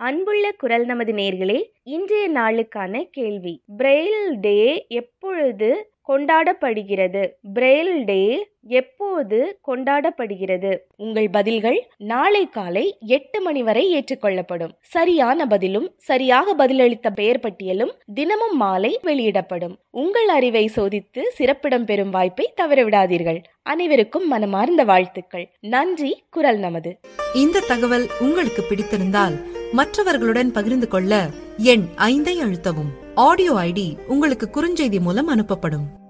அன்புள்ள குரல் நமது நேர்களே, இன்றைய நாளுக்கான கேள்வி, பிரெயில் டே எப்பொழுது கொண்டாடப்படுகிறது? பிரெயில் டே எப்போது கொண்டாடப்படுகிறது? உங்கள் பதில்கள் நாளை காலை 8 மணி வரை ஏற்றுக்கொள்ளப்படும். சரியான பதிலும் சரியாக பதிலளித்த பெயர் பட்டியலும் தினமும் மாலை வெளியிடப்படும். உங்கள் அறிவை சோதித்து சிறப்பிடம் பெறும் வாய்ப்பை தவறவிடாதீர்கள். அனைவருக்கும் மனமார்ந்த வாழ்த்துக்கள். நன்றி. குரல் நமது. இந்த தகவல் உங்களுக்கு பிடித்திருந்தால் மற்றவர்களுடன் பகிர்ந்து கொள்ள எண் 5 அழுத்தவும். ஆடியோ ஐடி உங்களுக்கு குறுஞ்செய்தி மூலம் அனுப்பப்படும்.